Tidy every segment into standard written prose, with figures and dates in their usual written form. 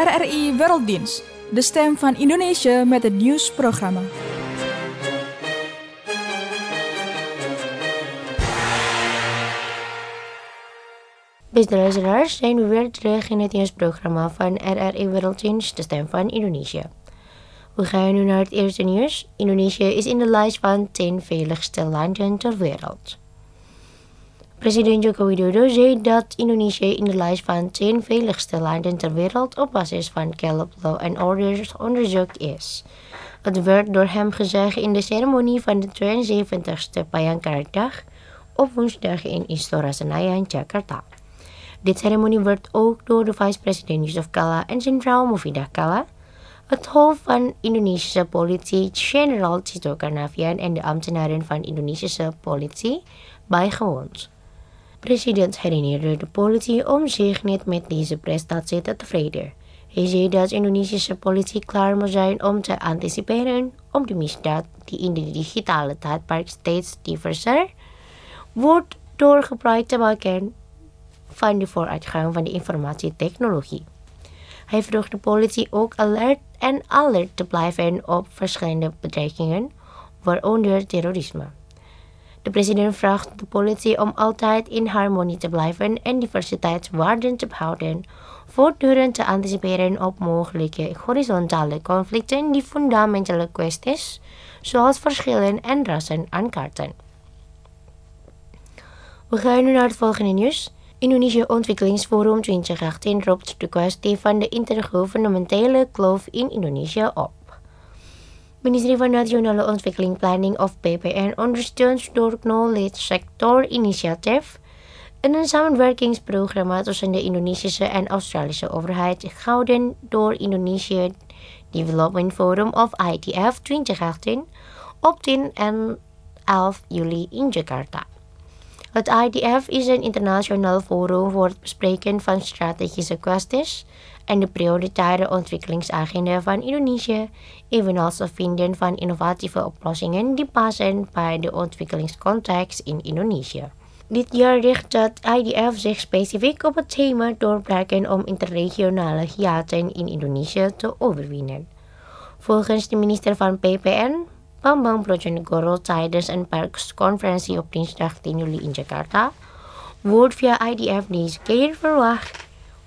RRI Werelddienst, de stem van Indonesië met het nieuwsprogramma. Beste luisteraars, zijn we weer terug in het nieuwsprogramma van RRI Werelddienst, de stem van Indonesië. We gaan nu naar het eerste nieuws. Indonesië is in de lijst van 10 veiligste landen ter wereld. President Joko Widodo zei dat Indonesië in de lijst van 10 veiligste landen ter wereld op basis van Gallup Law and Order onderzoek is. Het werd door hem gezegd in de ceremonie van de 72e Bayangkara-dag op woensdag in Istora Senayan, Jakarta. Dit ceremonie werd ook door de vice-president Yusuf Kalla en zijn vrouw Mufidah Kalla, het hoofd van Indonesische politie, generaal Tito Karnavian en de ambtenaren van Indonesische politie bijgewoond. President herinnerde de politie om zich niet met deze prestatie te tevreden. Hij zei dat Indonesische politie klaar moet zijn om te anticiperen op de misdaad die in de digitale tijdperk steeds diverser wordt door gebruik te maken van de vooruitgang van de informatietechnologie. Hij vroeg de politie ook alert te blijven op verschillende bedreigingen, waaronder terrorisme. De president vraagt de politie om altijd in harmonie te blijven en diversiteitswaarden te behouden, voortdurend te anticiperen op mogelijke horizontale conflicten die fundamentele kwesties, zoals verschillen en rassen, aankaarten. We gaan nu naar het volgende nieuws. Indonesië Ontwikkelingsforum 2018 roept de kwestie van de intergouvernementele kloof in Indonesië op. Ministerie van Nationale Ontwikkeling Planning of PPN ondersteunt door Knowledge Sector Initiatief een samenwerkingsprogramma tussen de Indonesische en Australische overheid gehouden door Indonesia Development Forum of IDF 2018 op 10 en 11 juli in Jakarta. Het IDF is een internationaal forum voor het bespreken van strategische kwesties en de prioritaire ontwikkelingsagenda van Indonesië, evenals het vinden van innovatieve oplossingen die passen bij de ontwikkelingscontext in Indonesië. Dit jaar richt het IDF zich specifiek op het thema doorbraken om interregionale hiaten in Indonesië te overwinnen. Volgens de minister van PPN, Bambang Brojonegoro, tijdens een persconferentie op dinsdag 10 juli in Jakarta, wordt via IDF deze keer verwacht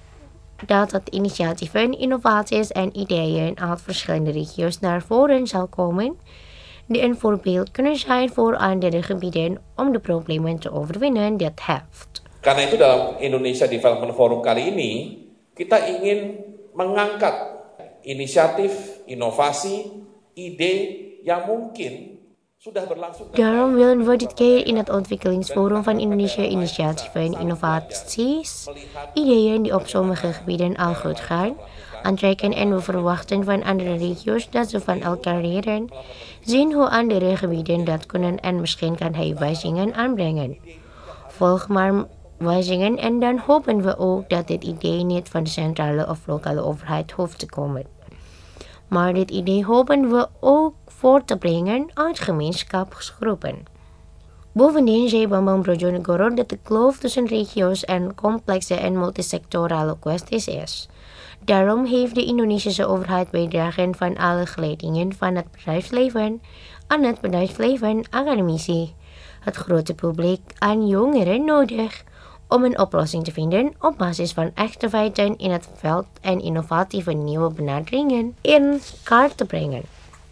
dat het initiatieven, innovaties en ideeën uit verschillende regio's naar voren zal komen, die een voorbeeld kunnen zijn voor andere gebieden om de problemen te overwinnen die het heeft. Karena itu dalam Indonesia Development Forum kali ini, kita ingin mengangkat inisiatif, inovasi, ide yang mungkin sudah berlangsung. Daarom willen we dit keer in het ontwikkelingsforum van Indonesië initiatieven, innovaties, ideeën die op sommige gebieden al goed gaan, aantrekken en we verwachten van andere regio's dat ze van elkaar leren, zien hoe andere gebieden dat kunnen en misschien kan hij wijzigingen aanbrengen. Volg maar wijzigingen en dan hopen we ook dat dit idee niet van de centrale of lokale overheid hoeft te komen. Maar dit idee hopen we ook voor te brengen uit gemeenschapsgroepen. Bovendien zei Bambang Brojonegoro dat de kloof tussen regio's en complexe en multisectorale kwesties is. Daarom heeft de Indonesische overheid bijdragen van alle geleidingen van het bedrijfsleven aan het bedrijfsleven, academici, het grote publiek en jongeren nodig om een oplossing te vinden op basis van echte feiten in het veld en innovatieve nieuwe benaderingen in kaart te brengen.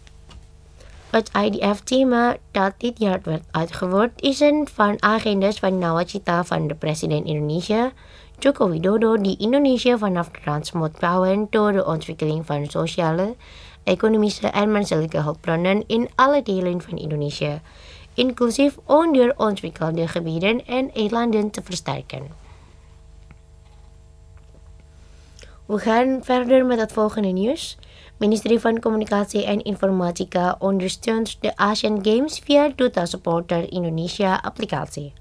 Het IDF-thema dat dit jaar werd uitgevoerd is een van agendas van nawacita van de president Indonesië, Joko Widodo, die Indonesië vanaf de rand moet bouwen door de ontwikkeling van sociale, economische en menselijke hulpbronnen in alle delen van Indonesië, inclusief onderontwikkelde gebieden en eilanden te versterken. We gaan verder met het volgende nieuws. Ministerie van Communicatie en Informatica ondersteunt de Asian Games via Duta Supporter Indonesia applicatie.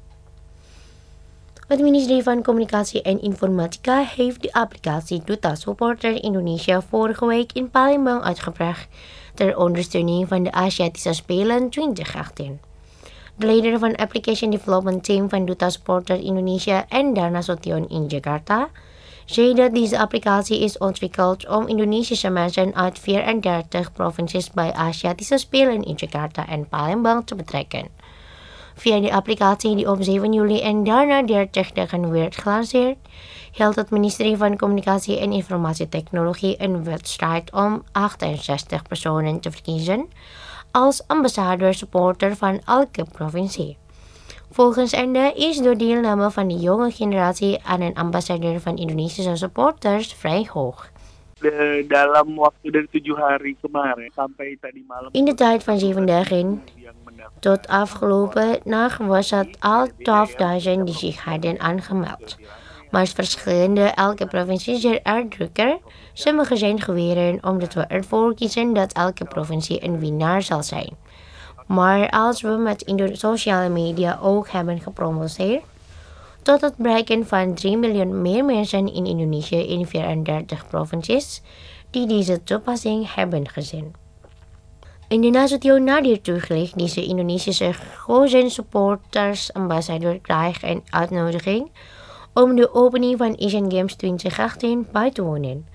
Het ministerie van Communicatie en Informatica heeft de applicatie Duta Supporter Indonesia vorige week in Palembang uitgebracht ter ondersteuning van de Aziatische Spelen 2018. De leider van Application Development Team van Duta Supporter Indonesia en Darna Sotion in Jakarta zei dat deze applicatie is ontwikkeld om Indonesische mensen uit 34 provincies bij Aziatische Spelen in Jakarta en Palembang te betrekken. Via de applicatie die op 7 juli en daarna 30 dagen werd gelanceerd, hield het ministerie van Communicatie en Informatietechnologie een wedstrijd om 68 personen te verkiezen als ambassadeur-supporter van elke provincie. Volgens Ende is de deelname van de jonge generatie aan een ambassadeur van Indonesische supporters vrij hoog. Dalam waktu dari 7 hari kemarin sampai tadi malam. In de tijd van 7 dagen tot afgelopen nacht was het al 12.000 die zich hadden aangemeld. Maar verschillende elke provincie is er drukker. Sommige zijn geweren omdat we ervoor kiezen dat elke provincie een winnaar zal zijn. Maar als we met sociale media ook hebben gepromoveerd, tot het bereiken van 3 miljoen meer mensen in Indonesië in 34 provincies die deze toepassing hebben gezien. In de Nasution Nadir toegelicht deze Indonesische gekozen supporters ambassadeur krijgt een uitnodiging om de opening van Asian Games 2018 bij te wonen.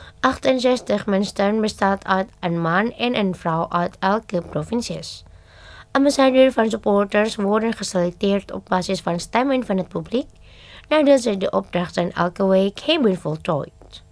68 mensen bestaat uit een man en een vrouw uit elke provincies. Ambassadeurs van supporters worden geselecteerd op basis van stemmen van het publiek, nadat ze de opdrachten elke week hebben voltooid.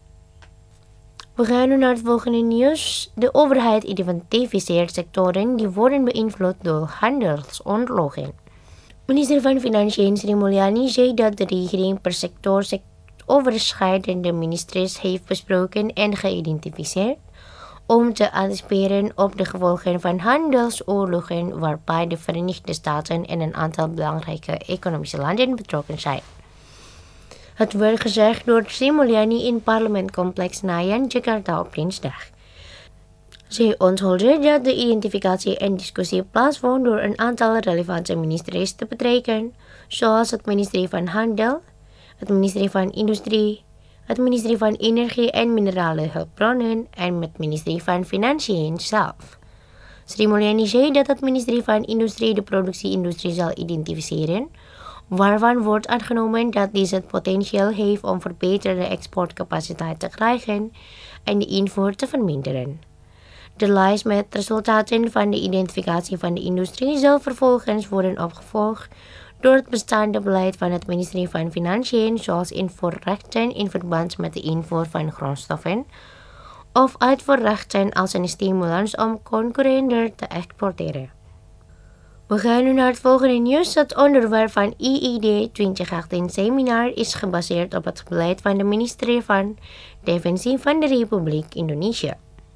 We gaan nu naar het volgende nieuws. De overheid identificeert sectoren die worden beïnvloed door handelsoorlogen. Minister van Financiën Sri Mulyani zei dat de regering per sector overschrijdende ministeries heeft besproken en geïdentificeerd om te anticiperen op de gevolgen van handelsoorlogen waarbij de Verenigde Staten en een aantal belangrijke economische landen betrokken zijn. Het werd gezegd door Sri Mulyani in parlementcomplex Senayan, Jakarta op dinsdag. Zij onthulde dat de identificatie en discussie plaatsvond door een aantal relevante ministeries te betrekken, zoals het ministerie van Handel, het ministerie van Industrie, het ministerie van Energie en Minerale Hulpbronnen en het ministerie van Financiën zelf. Sri Mulyani zei dat het ministerie van Industrie de productieindustrie zal identificeren, waarvan wordt aangenomen dat deze het potentieel heeft om verbeterde exportcapaciteit te krijgen en de invoer te verminderen. De lijst met resultaten van de identificatie van de industrie zal vervolgens worden opgevolgd door het bestaande beleid van het ministerie van Financiën, zoals invoerrechten in verband met de invoer van grondstoffen of uitvoerrechten als een stimulans om concurrenter te exporteren. We gaan nu naar het volgende nieuws. Het onderwerp van IID 2018 seminar is gebaseerd op het beleid van de ministerie van Defensie van de Republiek Indonesië.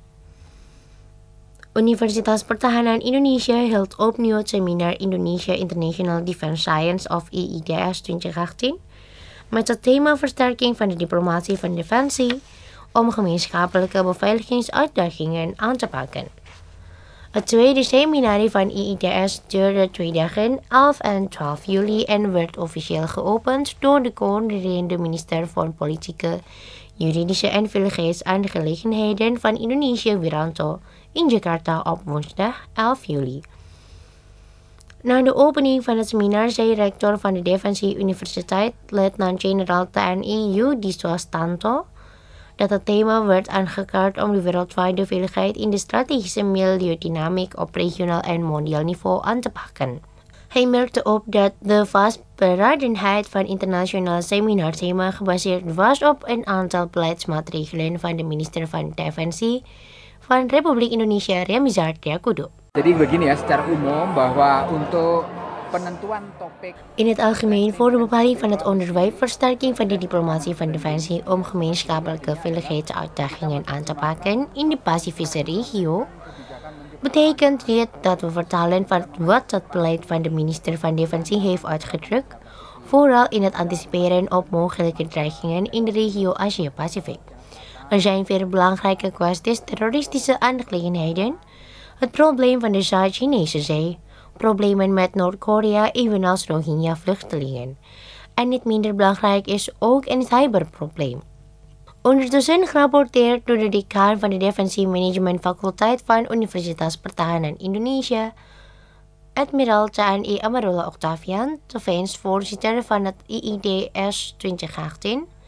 Universitas Pertahanan Indonesia hield opnieuw het seminar Indonesia International Defense Science of IIDS 2018 met het thema versterking van de diplomatie van defensie om gemeenschappelijke beveiligingsuitdagingen aan te pakken. Het tweede seminar van IIDS duurde 2 dagen, 11 en 12 juli en werd officieel geopend door de coördinerende minister van Politieke, Juridische en Veiligheidsaangelegenheden van Indonesië Wiranto in Jakarta op woensdag 11 juli. Na de opening van het seminar zei rector van de Defensie Universiteit, Letnan-Generaal TNI Yudi Swastanto, dat het thema werd aangekaart om de wereldwijde veiligheid in de strategische milieudynamiek op regionaal en mondiaal niveau aan te pakken. Hij merkte op dat de vastberadenheid van internationale seminarthema gebaseerd was op een aantal beleidsmaatregelen van de minister van Defensie van Republik Indonesia, Riamizar Triakudu. Jadi begini ya, secara umum bahwa untuk penentuan topik. In het algemeen voor de bepaling van het onderwerp versterking van de diplomatie van defensie om gemeenschappelijke veiligheidsuitdagingen aan te pakken in de Pacifische regio, betekent dit dat we vertalen van wat het beleid van de minister van Defensie heeft uitgedrukt, vooral in het anticiperen op mogelijke dreigingen in de regio Asia-Pacific. Er zijn veel belangrijke kwesties, terroristische aangelegenheden, het probleem van de Zuid-Chinese Zee, problemen met Noord-Korea evenals Rohingya-vluchtelingen. En niet minder belangrijk is ook een cyberprobleem. Ondertussen gerapporteerd door de decaan van de Defensie Management Faculteit van Universitas Pertahanan Indonesia, Admiraal TNI Amarullah Octavian, tevens voorzitter van het IIDS 2018,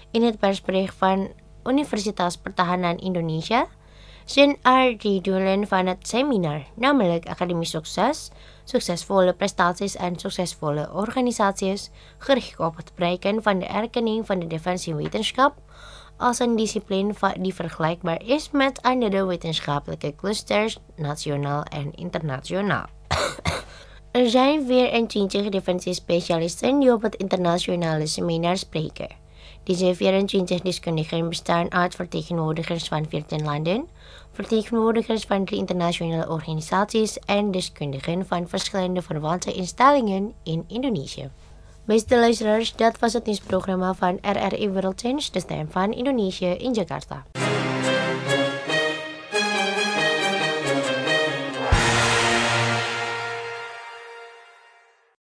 In het persbericht van Universitas Pertahanan Indonesia zijn er 3 doelen van het seminar, namelijk academisch succes, succesvolle prestaties en succesvolle organisaties, gericht op het bereiken van de erkenning van de defensiewetenschap als een discipline die vergelijkbaar is met andere wetenschappelijke clusters, nationaal en internationaal. Er zijn 24 defensiespecialisten die op het internationale seminar spreken. Deze 24 deskundigen bestaan uit vertegenwoordigers van 14 landen, vertegenwoordigers van 3 internationale organisaties en deskundigen van verschillende verwante instellingen in Indonesië. Beste luisteraars, dat was het nieuwsprogramma van RRI World Change, de stem van Indonesië in Jakarta.